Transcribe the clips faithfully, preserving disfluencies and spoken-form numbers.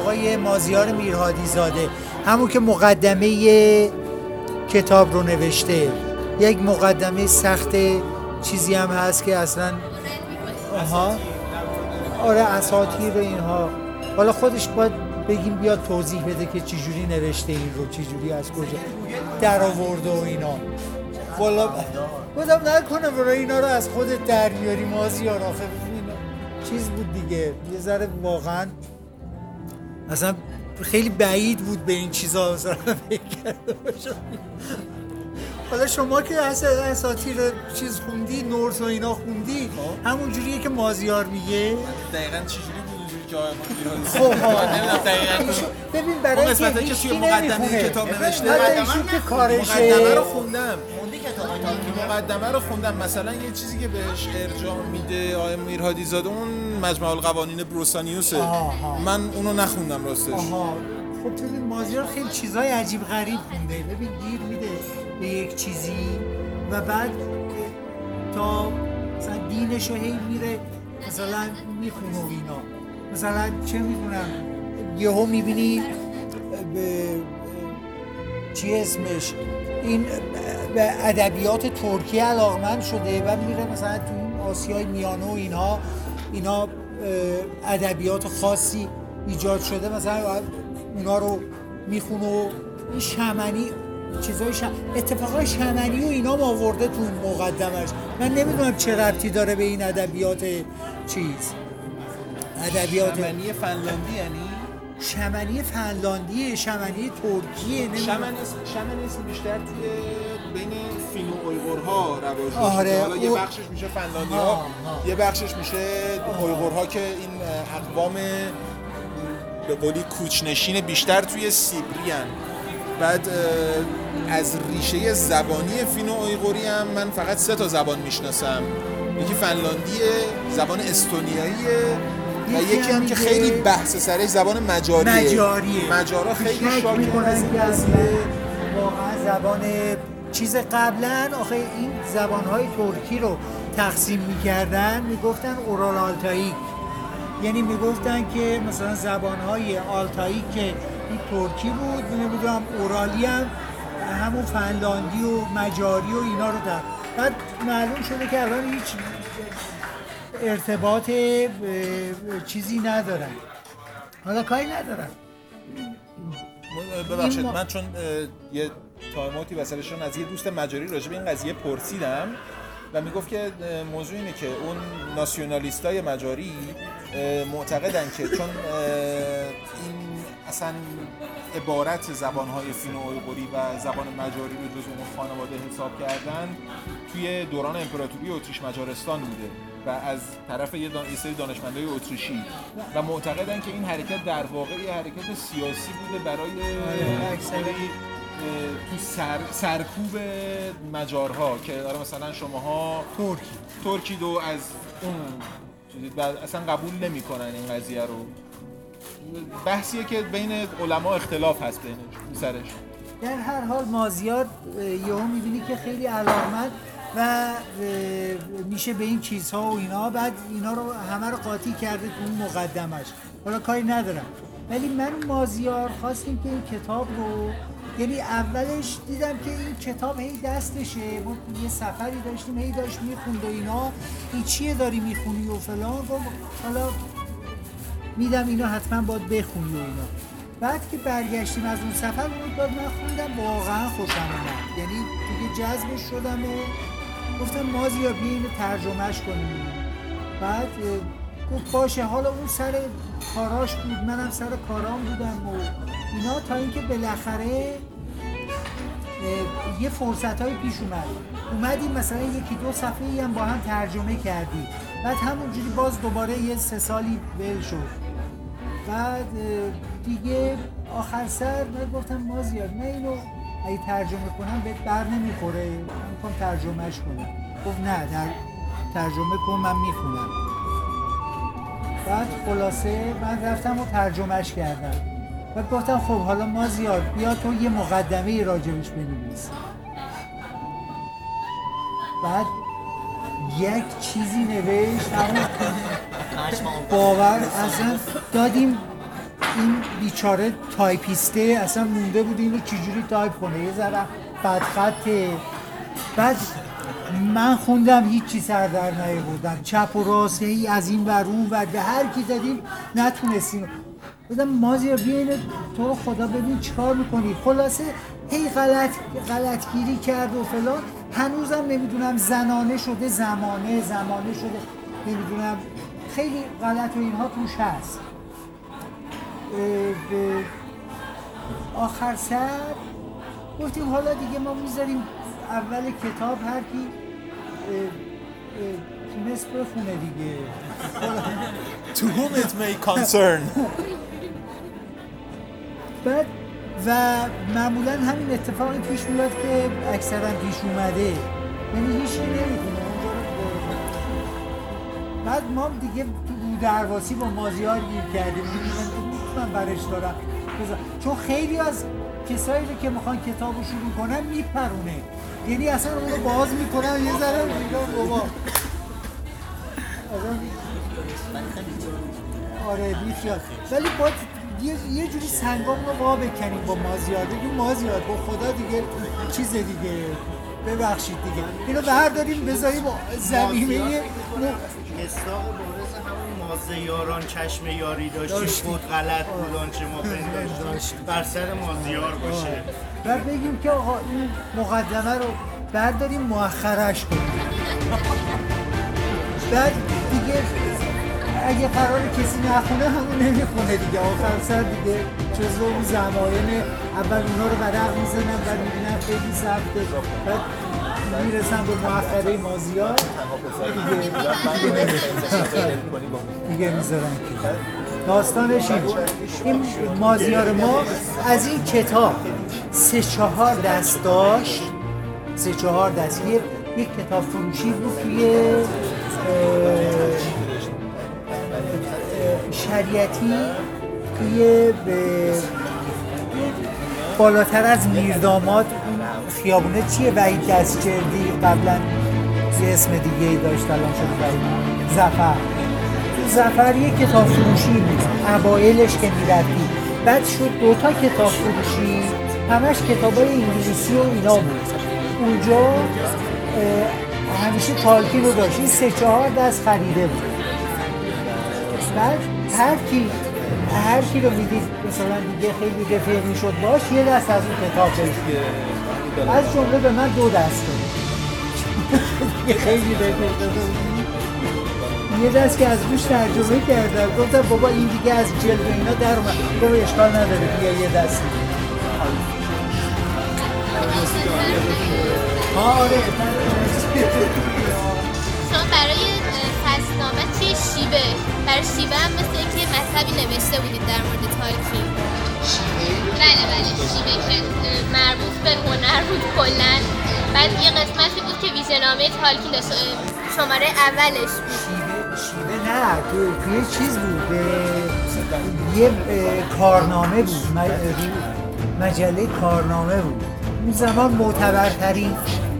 آقای مازیار میرهادی زاده، همون که مقدمه کتاب رو نوشته. یک مقدمه سخت چیزی هم هست که اصلا آها آره اساطیر و اینها. حالا خودش باید بگیم بیاد توضیح بده که چجوری نوشته این رو، چجوری از کجا در آورده و اینا. والا بودم نکنه برای اینا رو از خودت در میاری مازیار، آخه چیز بود دیگه، یه ذره واقعا اصلا خیلی بعید بود به این چیزا مثلا فکر کرده باشم. حالا شما که اساطیر چیز خوندی، نورس و اینا خوندی، همون جوریه که مازیار میگه؟ دقیقاً چجوری بود اونجوری که آقای مازیار خب دقیقاً ببین برای قسمتی که توی مقدمه کتاب نوشته مقدمه رو خوندم مقدمه رو خوندم مثلا یه چیزی که بهش ارجاع میده آقای میرهادی زاده اون مجمع القوانین بروسانیوسه. من اونو نخوندم راستش. آها خب تو مازیار خیلی چیزای عجیب غریب خونده. ببین گیر میده به یک چیزی و بعد تا مثلا دینشو هی میره مثلا میخونه و اینا. مثلا چه میدونم یهو میبینی به چی اسمش این به ادبیات ترکیه علاقمند شده و میره مثلا تو این آسیای میانه و اینها اینا ادبیات خاصی ایجاد شده مثلا اونا رو میخونه و این شمنی چیزای شم... اتفاقای شمنی و اینا آورده تو مقدمش. من نمیدونم چه ربطی داره به این ادبیات چیز ادبیات شمنی فنلاندی یعنی شمنی فنلاندیه، شمنی ترکیه، نمیدونم شمنیسم بیشتر توی بین فینو اویغورها رواج داشته. آره حالا یه بخشش میشه فنلاندی‌ها، یه بخشش میشه اویغورها که این اقوام به قولی کوچنشین بیشتر توی سیبری هن. بعد از ریشه زبانی فینو اویغوری هم من فقط سه تا زبان میشناسم. یکی فنلاندیه، زبان استونیاییه و یکی هم که خیلی بحث سرش زبان مجاریه. مجاریه. مجارا خیلی شاکی از واقعا زبان چیز قبلا آخه این زبانهای ترکی رو تقسیم میکردن میگفتن اورال آلتایی، یعنی میگفتن که مثلا زبانهای آلتایی که این ترکی بود نمیدونم اورالی هم همون فنلاندی و مجاری و اینا رو دارن. بعد معلوم شده که الان هیچ ارتباط چیزی ندارن. حالا کاری ندارن. ببخشید من چون یه تایماتی وسطشون از یه دوست مجاری راجع به این قضیه پرسیدم و میگفت که موضوع اینه که اون ناسیونالیستای مجاری معتقدن که چون این اصلا عبارت زبانهای فینو اویغوری و زبان مجاری رو جزو اون خانواده حساب کردن توی دوران امپراتوری اتریش مجارستان بوده و از طرف یه دان... سری دانشمندای اتریشی و معتقدن که این حرکت در واقع یه حرکت سیاسی بوده برای اکثری تو سر... سرکوب مجارها که داره مثلا شماها ترکی ترکی دو از اون اصلا قبول نمی‌کنن این قضیه رو. بحثیه که بین علما اختلاف هست بینش سرش. در هر حال مازیار یهو می‌بینی که خیلی علاقمند و میشه به این چیزها و اینا، بعد اینا رو همه رو قاطی کرده تو اون مقدمش. حالا کاری ندارم ولی من مازیار خواستیم که این کتاب رو، یعنی اولش دیدم که این کتاب هی دستشه، ما یه سفری داشتیم هی داشت میخوند و اینا، این چیه داری میخونی و فلان، گفت حالا میدم اینو حتما باید بخونی و اینا. بعد که برگشتیم از اون سفر بود بعد من خوندم واقعا خوشم اومد، یعنی دیگه جذبش شدم و گفتم مازیار بیا اینو ترجمهش کنیم. بعد گفت باشه. حالا اون سر کاراش بود منم سر کارام بودم و اینا تا اینکه بالاخره یه فرصت‌های پیش اومد اومدیم مثلا یکی دو صفحه‌ای هم با هم ترجمه کردیم، بعد همونجوری باز دوباره یه سه سالی ول شد. بعد دیگه آخر سر من گفتم مازیار من اینو اگه ترجمه کنم بهت بر نمیخوره، من میخوام ترجمهش کنم. گفت نه در ترجمه کن من میخونم. بعد خلاصه من رفتم و ترجمهش کردم. بعد گفتم خب حالا مازیار بیا تو یه مقدمه راجبش بنویس. بعد یک چیزی نوشت باور اصلا دادیم این بیچاره تایپیسته اصلا مونده بود اینو چجوری تایپ کنه، یه ذره بدخطه. بعد من خوندم هیچی سر در نیاوردم، چپ و راست هی از این ور اون ور به هر کی دادیم نتونستیم. بودم مازیار بیا اینو تو رو خدا ببین چیکار میکنی. خلاصه هی غلط غلطگیری کرد و فلان. هنوزم نمیدونم زنانه شده زمانه زمانه شده نمیدونم خیلی غلط و اینها توش هست. آخر سر گفتیم حالا دیگه ما میذاریم اول کتاب هر کی تونست بخونه دیگه. To whom it may concern. بعد و معمولا همین اتفاقی پیش میاد که اکثرا پیش اومده، یعنی هیچی نمیتونه اونجا رو. بعد ما دیگه تو درواسی با مازیار گیر کردیم، من برش دارم چون خیلی از کسایی که میخوان کتابو شروع کنن میپرونه، یعنی اصلا اون رو باز میکنن یه ذره میگم بابا آره بیخیال. ولی باید یه, یه جوری سنگام رو وا بکنیم با مازیار، بگیم مازیار با خدا دیگه چیز دیگه ببخشید دیگه اینو برداریم بذاریم زمینه مصداق بارز همون مازه یاران چشم یاری داشتیم بود غلط بود آنچه ما پنداشتیم بر سر مازیار باشه. بعد بگیم که آقا این مقدمه رو برداریم مؤخرش کنیم. بعد دیگه اگه قرار کسی نخونه همون نمیخونه دیگه، آخر سر دیگه جزو اون زماین اول اونا رو برق میزنن و میبینن خیلی سخته، بعد میرسن به مؤخره مازیار دیگه دیگه میذارن که داستانش این. این مازیار ما از این کتاب سه چهار دست داشت، سه چهار دست. یک کتاب فروشی بود توی شریعتی توی بالاتر از میرداماد خیابونه چیه وحید دستجردی قبلا یه اسم دیگه ای داشت الان شده وحید ظفر. تو ظفر یه کتاب فروشی بود اوایلش که میرفتی، بعد شد دوتا کتاب فروشی همش کتابای انگلیسی و اینا بود. اونجا همیشه تالکین رو داشت، این سه چهار دست خریده بود. بعد هر کی هر کی رو میدید مثلا دیگه خیلی رفیق میشد باش یه دست از اون کتاب بشید، از جمله به من دو دست داد. خیلی رفیق داد. یه دست که از روش ترجمه کردم گفتم بابا این دیگه از جلد اینا در اومد، بابا اشکال نداره بیا یه دست ها. آره شما برای فصلنامه چیه شیوه؟ برای شیوه هم مثل اینکه یه مطلبی نوشته بودید در مورد تالکین. بله بله شیوه که مربوط به هنر بود کلن. بعد یه قسمتی بود که ویژه‌نامه تالکین داشت، شماره اولش بود. شیوه شیوه نه تو توی چیز بود، یه کارنامه بود، مجله کارنامه بود. اون زمان معتبرترین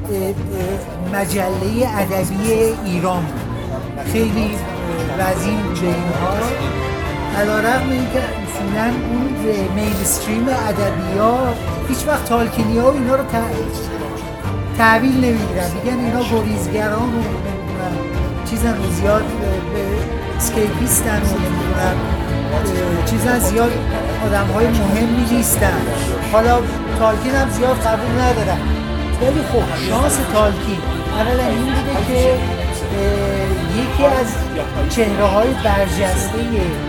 مجله ادبی ایران بود، خیلی وزین بود اینها. علیرغم اینکه اصولا اون مینستریم ادبیات هیچ وقت تالکینی ها و اینا رو تحویل نمیگیرن، میگن اینا گریزگران و نمیدونم چیزن رو زیاد اسکیپیستن و نمیدونم چیزن زیاد آدم های مهمی نیستن. حالا تالکین هم زیاد قبول ندارن، ولی خب شانس تالکین اولا این بوده که یکی از چهره های برجسته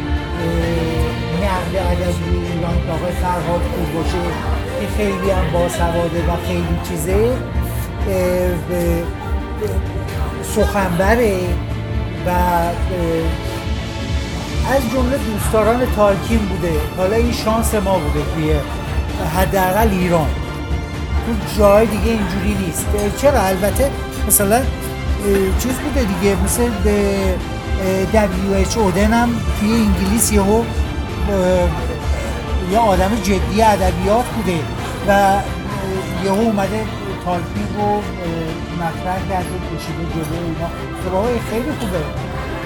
نقل ادبی ایران که آقای فرهاد کوروشه که خیلی هم باسواده و خیلی چیزه سخنبره و از جمله دوستداران تالکین بوده. حالا این شانس ما بوده توی حداقل ایران، تو جای دیگه اینجوری نیست. چرا؟ البته مثلا چیز بوده دیگه، مثل دبلیو اچ اودن هم توی انگلیس یهو یه آدم جدی ادبیات بوده و یهو اومده تالکین رو مطرح کرده کشیده جلو اینا. خیلی خیلی خوبه.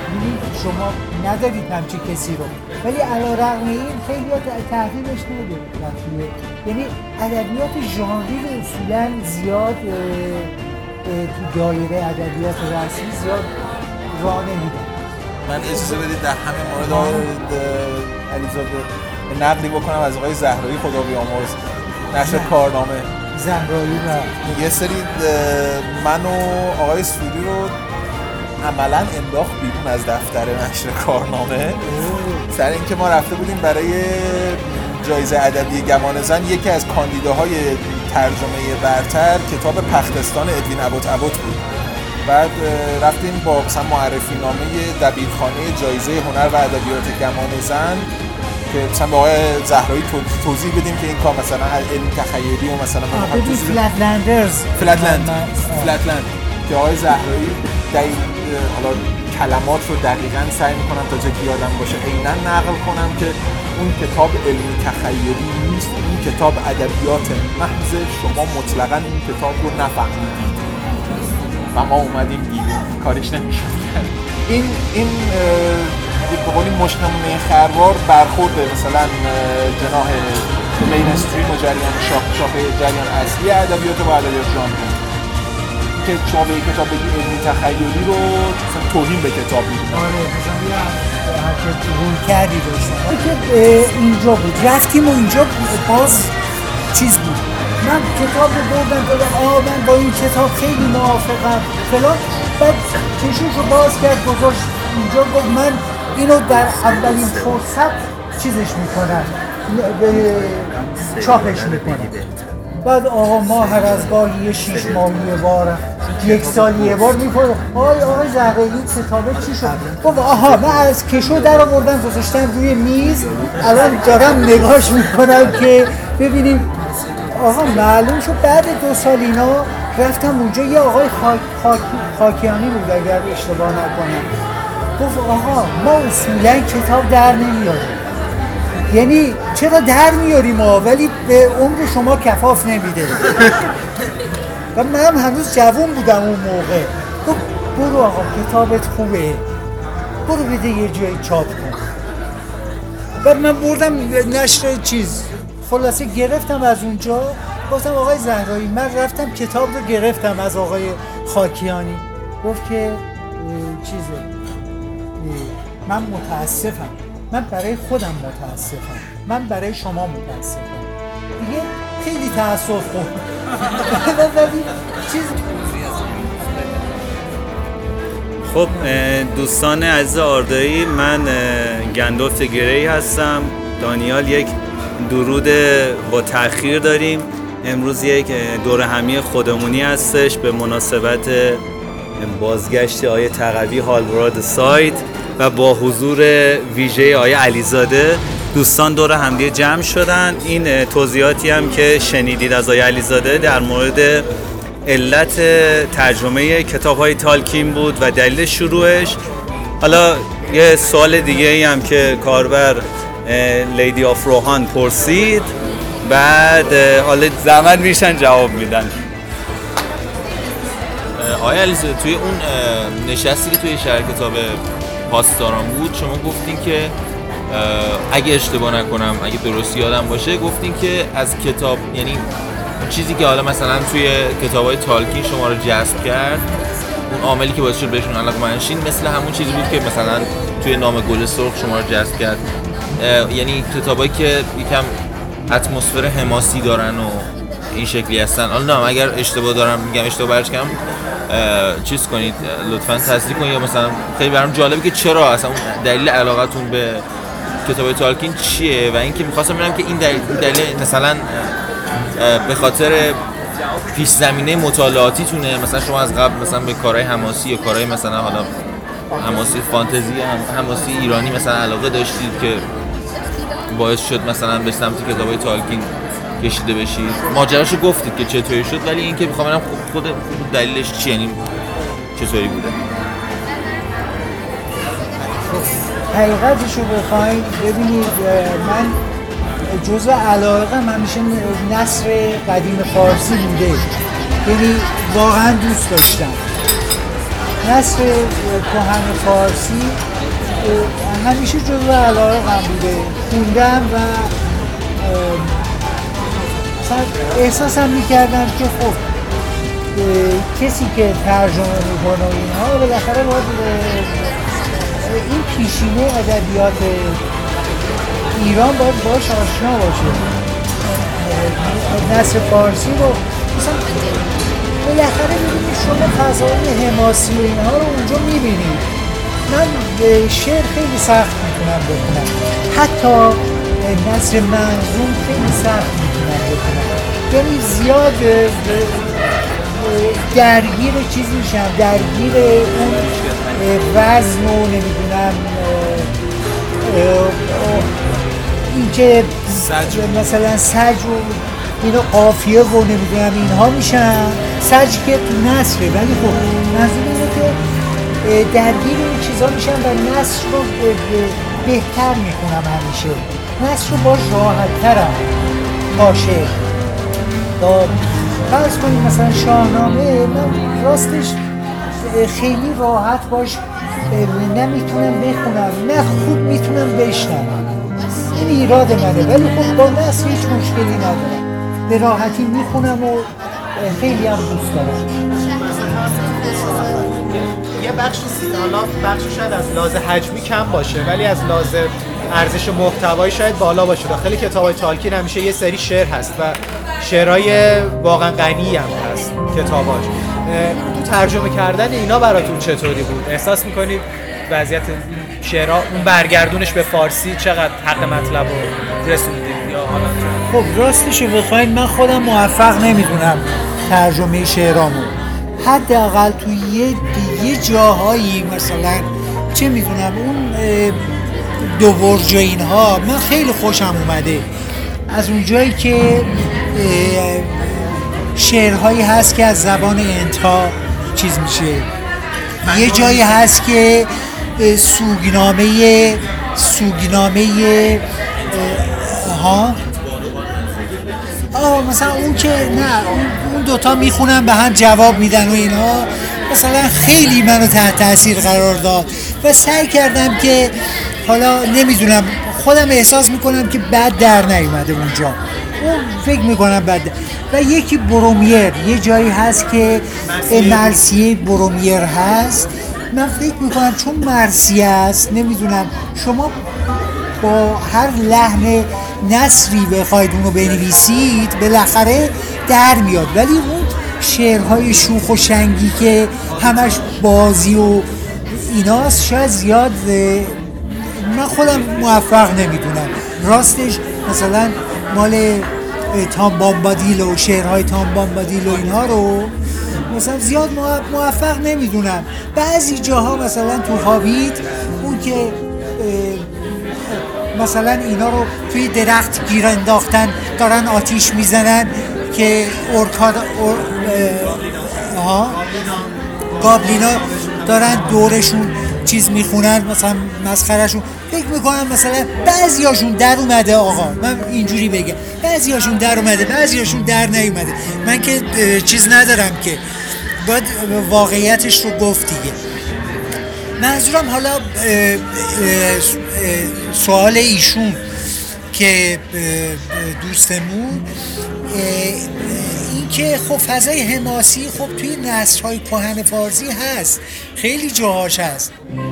ببینید شما ندارید همچی کسی رو، ولی علیرغم این خیلی تحریمش نمی‌کنن. یعنی ادبیات ژانری رو اصولاً زیاد تو دایره ادبیات رسمی زیاد راه نمیدن. من اجازه بدید در همین مورد علیزاده نقلی بکنم از آقای زهرایی خدا بیامرز، نشر کارنامه زهرایی و یه سری من و آقای سوری رو عملاً انداخت بیرون از دفتر نشر کارنامه سر اینکه ما رفته بودیم برای جایزه ادبی گمان زن یکی از کاندیداهای ترجمه برتر کتاب پختستان ادوین ابوطبوط بود. بعد رفتیم با مثلا معرفی نامه دبیرخانه جایزه هنر و ادبیات گمان زن که مثلا با آقای زهرایی توضیح بدیم که این کار مثلا علم تخیلی و مثلا ببین فلتلندرز فلتلند فلتلند که آقای زهرایی دقیق حالا کلمات رو دقیقاً سعی میکنم تا جایی که یادم باشه عیناً نقل کنم که اون کتاب علمی تخیلی نیست، اون کتاب ادبیات محض، شما مطلقاً این کتاب رو نفهمیدید و ما اومدیم بیرون کارش نمیشه. این این به قولی مشنمونه خروار برخورد مثلا جناح مینستریم و جریان شاخه جریان اصلی ادبیات و ادبیات ژانری که شما به کتاب بگی علمی تخیلی رو مثلا توهین به کتاب میدونم. آره مثلا یه حرکت روی کردی داشتم که اینجا بود رفتیم و اینجا باز چیز بود، من کتاب رو بردم دادم آه من با این کتاب خیلی موافقم فلان، بعد چشوش رو باز کرد گذاشت اینجا گفت من اینو در اولین فرصت چیزش میکنم چاپش میکنم. بعد آقا ما هر از گاهی یه شیش ماهی یه بار یک سال یه بار میکنم آقای آقای زهرایی کتابه چی شد؟ گفت آها من از کشو در آوردم گذاشتم روی میز الان دارم نگاش میکنم که ببینیم. آقا معلوم شد بعد دو سال اینا رفتم اونجا یه آقای خاک، خاک، خاکیانی بود اگر اشتباه نکنم، گفت آقا ما اصولا کتاب در نمیاریم، یعنی چرا در میاریم ما ولی به عمر شما کفاف نمیده. و من هنوز جوان بودم اون موقع، گفت برو آقا کتابت خوبه برو بده یه جایی چاپ کن. و من بردم نشر چیز خلاصه گرفتم از اونجا، گفتم آقای زهرایی من رفتم کتاب رو گرفتم از آقای خاکیانی. گفت که چیزه من متاسفم، من برای خودم متاسفم، من برای شما متاسفم دیگه خیلی تأسف خورد. ولی چیز خب دوستان عزیز آردایی، من گندالف گری هستم. دانیال یک درود با تأخیر داریم. امروز یک دوره همی خودمونی هستش به مناسبت بازگشت آقای تقوی هالوارد سایت و با حضور ویژه آقای علیزاده. دوستان دور همدیگه جمع شدن. این توضیحاتی هم که شنیدید از آقای علیزاده در مورد علت ترجمه کتاب‌های تالکین بود و دلیل شروعش. حالا یه سوال دیگه ای هم که کاربر لیدی آف روحان پرسید، بعد حالا زحمت میشن جواب میدن. آقای علیزاده توی اون نشستی که توی شهر کتاب پاسداران بود شما گفتین که اگه اشتباه نکنم اگه درست یادم باشه گفتین که از کتاب، یعنی اون چیزی که حالا مثلا توی کتاب‌های تالکین شما رو جذب کرد، اون عاملی که باعث شد بهشون علاقه‌مند مثل همون چیزی بود که مثلا توی نام گل سرخ شما رو جذب کرد، یعنی کتابایی که یکم اتمسفر حماسی دارن و این شکلی هستن. حالا نه اگر اشتباه دارم میگم اشتباه برش کنم چیز کنید لطفاً تصدیق کنید، یا مثلا خیلی برام جالبه که چرا اصلا دلیل علاقتون به کتاب تالکین چیه و اینکه می‌خواستم ببینم که این دلیل, دلیل مثلا به خاطر پیش زمینه مطالعاتی تونه، مثلا شما از قبل مثلا به کارهای حماسی یا کارهای مثلا حالا حماسی فانتزی هم حماسی ایرانی مثلا علاقه داشتید که باعث شد مثلا به سمت کتابای تالکین کشیده بشید. ماجراشو گفتید که چطوری شد، ولی اینکه می‌خوام ببینم خود دلیلش چیه، یعنی چطوری بوده. حقیقتشو بخواید ببینید من جزء علاقه‌ام همیشه نثر قدیم فارسی بوده، یعنی واقعا دوست داشتم نثر کهن فارسی همیشه جزو علاقه‌ام بوده، خوندم و احساسم میکردم که خب کسی که ترجمه میکنه و اینها بالاخره باید این پیشینه ادبیات ایران باید باش آشنا باشه. نثر فارسی رو مثلا بالاخره ببینید شما فضای حماسی و اینها رو اونجا میبینید. من شعر خیلی سخت میتونم بکنم، حتی نثر منظوم خیلی سخت میتونم بکنم، یعنی زیاد درگیر چیزی میشم، درگیر اون وزن و نمیدونم این که مثلا سج و اینو قافیه و نمیدونم اینها میشن، سج که تو نثره، ولی خب منظور اینه که درگیر این چیزا میشن و نثر رو بهتر میکنم همیشه، نثر رو باش راحت ترم تا شعر. تا فرض کنیم مثلا شاهنامه، من راستش خیلی راحت باش نمیتونم بخونم، نه خوب میتونم بشنوم، این ایراد منه، ولی خب با نثر هیچ مشکلی ندارم، به راحتی میخونم و خیلی هم دوست دارم. یه بخش حالا بخش شاید از لحاظ حجمی کم باشه ولی از لحاظ ارزش محتوایی شاید بالا باشه. داخل کتابای تالکین همیشه یه سری شعر هست و شعرهای واقعا غنی هم هست کتاباش. تو ترجمه کردن اینا براتون چطوری بود؟ احساس میکنید وضعیت شعرها اون برگردونش به فارسی چقدر حق مطلب رو رسوندید یا حالا؟ خب راستشو بخواید من خودم موفق نمیدونم ترجمه شعرامو، حداقل تو یه یه جاهایی مثلا چه میدونم اون دو برج اینها من خیلی خوشم اومده، از اون جایی که شعرهایی هست که از زبان انتا چیز میشه، یه جایی هست که سوگنامه سوگنامه ها آه مثلا اون که نه اون دوتا میخونن به هم جواب میدن و اینها، مثلا خیلی منو تحت تاثیر قرار داد و سعی کردم که حالا نمیدونم خودم احساس میکنم که بد در نیومده اونجا، اون فکر میکنم بد. و یکی برومیر، یه جایی هست که مرثیه برومیر هست، من فکر میکنم چون مرثیه است نمیدونم شما با هر لحن نثری بخواید اونو بنویسید بالاخره در میاد، ولی اون شعرهای شوخ و شنگی که همش بازی و ایناست شاید زیاد من خودم موفق نمیدونم راستش. مثلا مال تام بامبادیل و شعرهای تام بامبادیل و اینها رو مثلا زیاد موفق نمیدونم. بعضی جاها مثلا تو هابیت اون که مثلا اینا رو توی درخت گیر انداختن دارن آتیش میزنن که اورکاد اور ها گابلینا دارن دورشون چیز میخونن مثلا مسخرهشون، فکر میکنم مثلا بعضیاشون در اومده، آقا من اینجوری بگم بعضیاشون در اومده بعضیاشون در نیومده، من که چیز ندارم که باید واقعیتش رو گفت دیگه. منظورم حالا سوال ایشون که دوستمون این که خب فضای حماسی خب توی نثرهای کهن فارسی هست، خیلی جاهاش هست.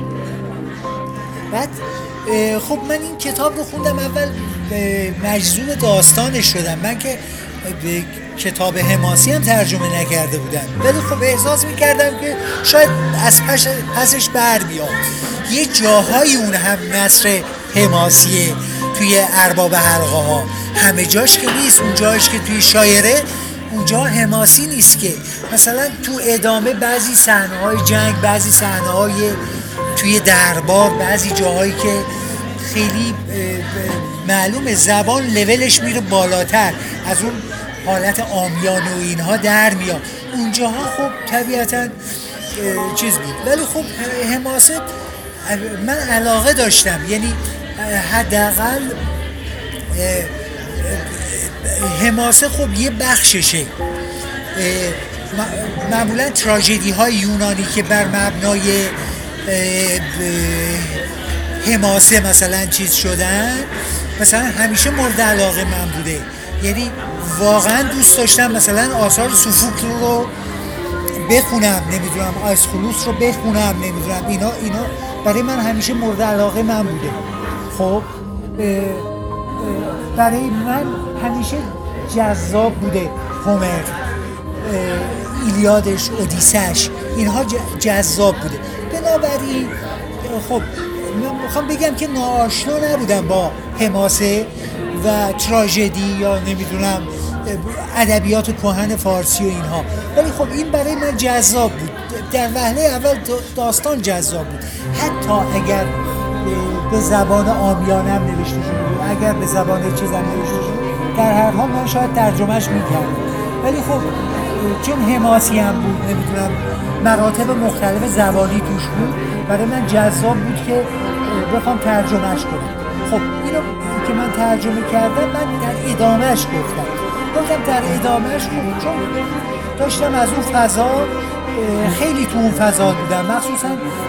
بعد خب من این کتاب رو خوندم، اول مجذوب داستانش شدم، من که به کتاب حماسی هم ترجمه نکرده بودم ولی خب احساس میکردم که شاید از پس پسش بر بیاد. یه جاهای اون هم نثر حماسیه توی ارباب حلقه ها، همه جاش که نیست، اون جاش که توی شاعره اونجا حماسی نیست که مثلا تو ادامه بعضی صحنه‌های جنگ، بعضی صحنه‌های توی دربار، بعضی جاهایی که خیلی معلومه زبان لولش میره بالاتر از اون حالت عامیانه و اینها در میاد، اونجاها خب طبیعتاً چیز بود. ولی خب حماست من علاقه داشتم، یعنی حداقل حماسه خب یه بخششه، معمولا تراژدی های یونانی که بر مبنای حماسه مثلا چیز شدن، مثلا همیشه مورد علاقه من بوده. یعنی واقعا دوست داشتم مثلا آثار سوفوکل رو بخونم، نمیدونم آیسخولوس رو بخونم، نمیدونم اینا اینا برای من همیشه مورد علاقه من بوده. خب برای من همیشه جذاب بوده هومر، ایلیادش، اودیسه‌اش، اینها جذاب بوده. بنابراین خب من میخوام بگم که ناآشنا نبودم با حماسه و تراژدی یا نمیدونم ادبیات کهن فارسی و اینها، ولی خب این برای من جذاب بود. در وهله اول داستان جذاب بود، حتی اگر به زبان عامیانه‌ام نوشته شده بود، اگر به زبان چیزم نوشته شده، در هر حال من شاید ترجمهش میکردم. ولی خب چون حماسی هم بود، نمیدونم مراتب مختلف زبانی توش بود، برای من جذاب بود که بخوام ترجمهش کنم. خب اینو که من ترجمه کردم، من در ادامهش گفتم گفتم در ادامهش بود، چون داشتم از اون فضا خیلی تو اون فضا بودم، مخصوصا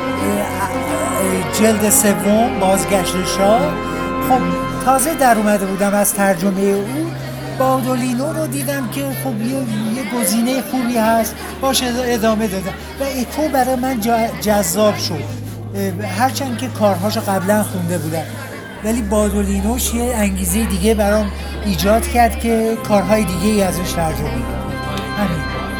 جلد سوم بازگشت شاه. خب تازه در اومده بودم از ترجمه او، بادولینو رو دیدم که خب یه, یه گزینه خوبی هست، باشه ادامه دادم و اکو برای من جذاب شد، هرچند که کارهاشو قبلا خونده بودم، ولی بادولینوش یه انگیزه دیگه برام ایجاد کرد که کارهای دیگه ای ازش ترجمه کنم. همین.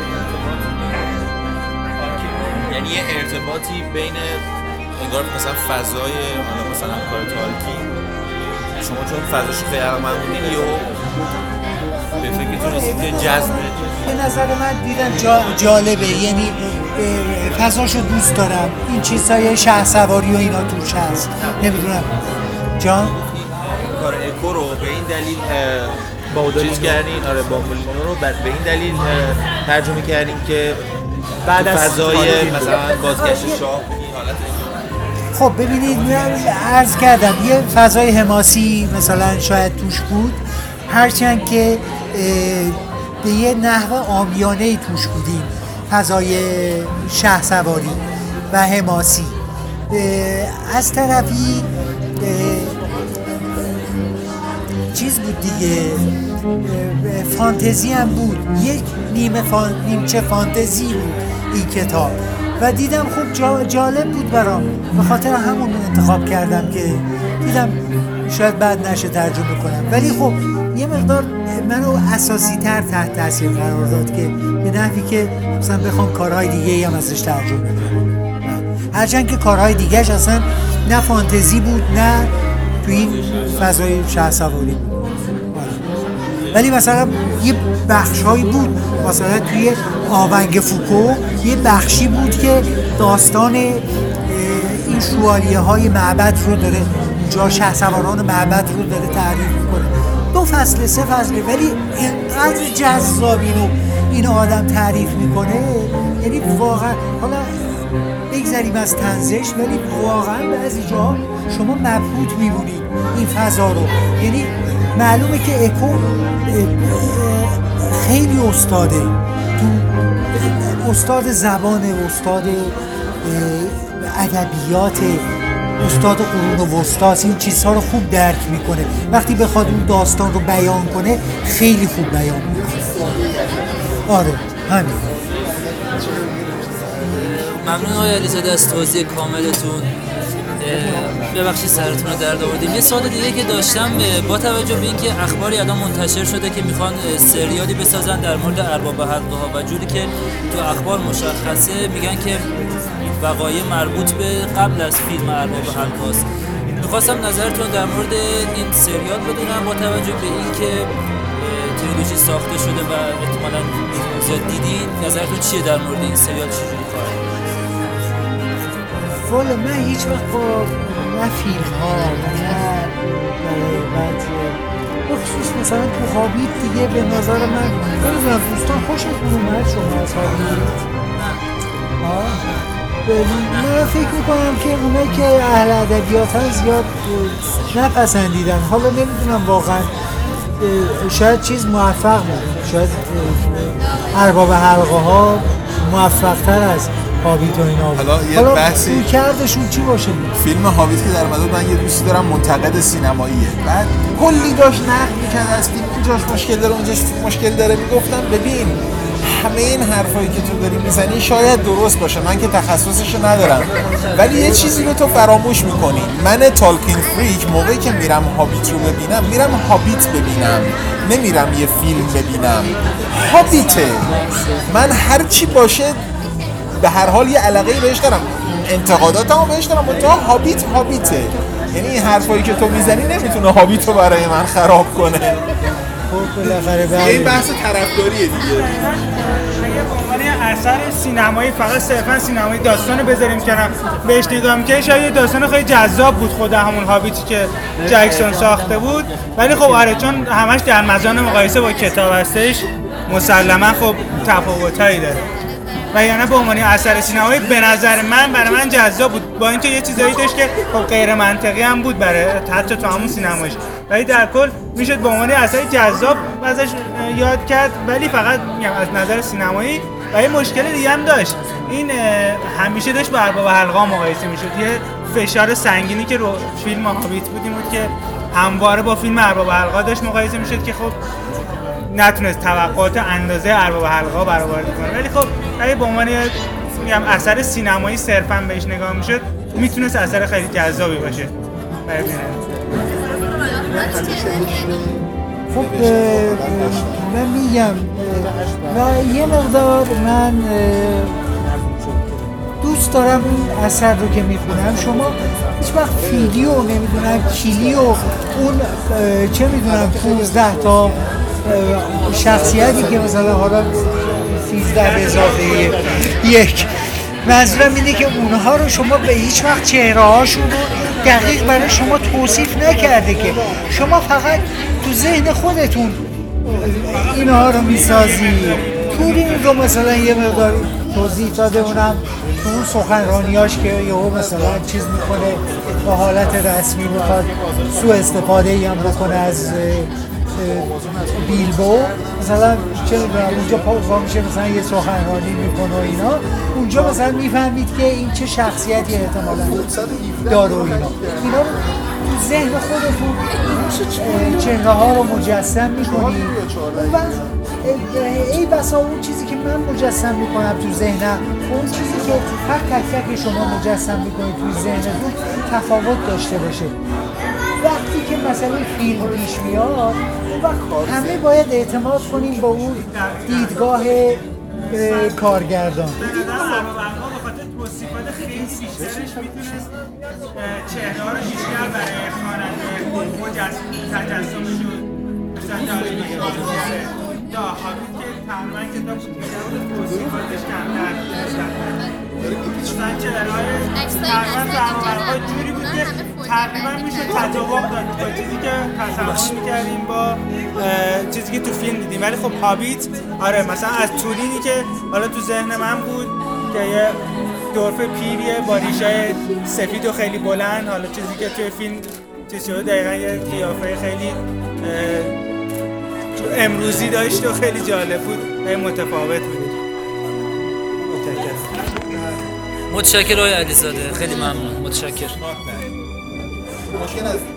یعنی یه ارتباطی بین انگار مثلا فضای مثلا کار تالکین، شما چون فضاش خیلی علاقه‌مند بودین یا به فکرتون رسید که جذبه؟ به نظر من دیدم جا جالبه، یعنی فضاشو دوست دارم، این چیزهای شهسواری و اینا توش هست. نمیدونم جان کار اکو رو به این دلیل چیز کردین، آره بادولینو رو به این دلیل ترجمه کردین که بعد از فضای مثلا بازگشت شاه این حالت. خب ببینید من عرض کردم یه فضای حماسی مثلا شاید توش بود، هرچند که به یه نحو عامیانه‌ای توش بودیم، فضای شهسواری و حماسی. از طرفی چیز بود دیگه، فانتزی هم بود، یک نیمه فان... نیمچه فانتزی بود این کتاب و دیدم خوب جا... جالب بود برام، به خاطر همون انتخاب کردم که دیدم شاید بعد نشه ترجمه کنم، ولی خب یه مقدار منو اساسی تر تحت تاثیر قرار داد که به نحوی که مثلا بخوام کارهای دیگه هم ازش ترجمه کنم، هرچند که کارهای دیگهش اصلا نه فانتزی بود نه توی این فضای شهسواری بود، ولی مثلا یه بخشایی بود، مثلا توی آونگ فوکو یه بخشی بود که داستان این شوالیه های معبد رو داره، جا شهسواران معبد رو داره تعریف میکنه. دو فصل سه فصل، ولی اینقدر جذاب اینو این آدم تعریف میکنه، یعنی واقعا حالا بگذاریم از طنزش، ولی واقعا بعضی جا شما مبهوت میبونید این فضا رو. یعنی معلومه که اکو خیلی استاده، تو استاد زبانه، استاد ادبیات، استاد قرون وسطاست، این چیزها رو خوب درک میکنه، وقتی بخواد اون داستان رو بیان کنه خیلی خوب بیان میکنه. آره همین. ممنون آقای علیزاده از توضیح کاملتون. ببخشید سرتون رو درد آوردیم. یه سوال دیگه که داشتم، با توجه به اینکه اخباری الان منتشر شده که میخوان سریالی بسازن در مورد ارباب حلقه ها و جوری که تو اخبار مشخصه میگن که وقایع مربوط به قبل از فیلم ارباب حلقه هاست، میخواستم نظرتون در مورد این سریال بدونم با توجه به اینکه تریلوژی ساخته شده و احتمالاً زیاد دیدین، نظرتون چیه در مورد این سریال، چجوری کاره؟ والا من هیچ وقت با نه فیلم ها نه بعد بخصوص مثلا تو هابیت دیگه به نظر من نمیدونم دوستان خوشتون اومد شما از هابیت؟ من فکر میکنم که اونایی که اهل ادبیات ها زیاد نپسندیدن، حالا نمیدونم واقعا، شاید چیز موفق بود، شاید ارباب حلقه ها موفق تر از هابیت و اینا بود. حالا یه حالا بحثی کردشون چی باشه؟ فیلم هابیت که در مدد من یه دوستی دارم منتقد سینماییه، بعد کلی داشت نقد میکرد از فیلم، اینجاش مشکل داره اونجاش مشکل داره. میگفتم ببین همه این حرفایی که تو داری میزنی شاید درست باشه، من که تخصصشو ندارم، ولی یه چیزی رو تو فراموش میکنی. من تالکین فریک موقعی که میرم هابیت رو ببینم میرم هابیت ببینم، نمیرم یه فیلم ببینم. هابیته، من هر چی باشه به هر حال یه علاقه‌ای بهش دارم، انتقاداتمو بهش دارم، منتها هابیت هابیته. یعنی این حرفایی که تو میزنی نمیتونه هابیت رو برای من خراب کنه. خب بالاخره دیگه این بحث طرفداریه دیگه. اگه به عنوان اثر سینمایی فقط صرفا سینمایی داستان رو بذاریم کنار بهش نگاه می‌کنیم، شاید داستان خیلی جذاب بود خود همون هابیتی که جکسون ساخته بود، ولی خب آره چون همش در مزان مقایسه با کتاب هستش مسلما خب تفاوتایی داره. و یعنی به عنوان اثر سینمایی به نظر من برای من جذاب بود، با اینکه یه چیزایی داشت که خب غیر منطقی هم بود برای حتی تو همون سینمایش، ولی در کل میشد به عنوان اثر جذاب ازش یاد کرد. ولی فقط میگم از نظر سینمایی و یه مشکل دیگه هم داشت، این همیشه داشت با ارباب حلقه مقایسه میشد. یه فشار سنگینی که رو فیلم هابیت بود این بود که همواره با فیلم ارباب حلقه داشت مقایسه میشد که خب نتونست توقعات اندازه ارباب حلقه برآورده کنه. ولی خب اگه به عنوان میگم اثر سینمایی صرفا بهش نگاه میشد میتونست اثر خیلی جذابی باشه. خب من میگم و یه مقدار من دوست دارم این اثر رو که میخونم، شما هیچ وقت فیلیو نمیدونم کلیو اون چه میدونم پونزده تا شخصیتی که مثلا حالا سیزده به اضافه یک، منظورم اینه که اونها رو شما به هیچ وقت چهره هاشون رو دقیق برای شما توصیف نکرده، که شما فقط تو ذهن خودتون اینها رو میسازی. تورین رو مثلا یه مقدار توضیح داده، اونم تو اون سخنرانیاش که یهو مثلا چیز میکنه با حالت رسمی میخواد سوء استفاده ای هم بکنه از بیلبو، مثلا چه میدونم اونجا پا میشه مثلا یه سخنرانی میکنه و اینا، اونجا مثلا میفهمید که این چه شخصیتی احتمالاً داره و اینا اینا رو تو ذهن خودتون چهره ها رو مجسم میکنید و ای بسا اون چیزی که من مجسم میکنم تو ذهنم اون چیزی که هر تک تک شما مجسم میکنید تو ذهنتون تفاوت داشته باشه. وقتی که مثلا فیلم پیش میاد وقت همه باید اعتماد کنیم با اون دیدگاه کارگردان. توصیفات خیلی بیشترش میتونست چهره ها رو بیشتر برای خواننده تجسم شد. مثلا داروی که دا هابیت که تقریبا کتاب توصیفاتش کمتر مثلا چهره‌های تقریبا فرمانهای جوری بود که تقریبا میشه تطابق داد با چیزی که تصور میکردیم با چیزی که تو فیلم دیدیم. ولی خب هابیت آره مثلا از تورینی که حالا تو ذهن من بود که یه دورف پیریه با ریشای سفید و خیلی بلند، حالا چیزی که توی فیلم چیزی شده دقیقا یه قیافه خیلی امروزی داشت و خیلی جالب بود و متفاوت بود. متشکرم آقای علیزاده، خیلی ممنون. متشکرم. مشکل از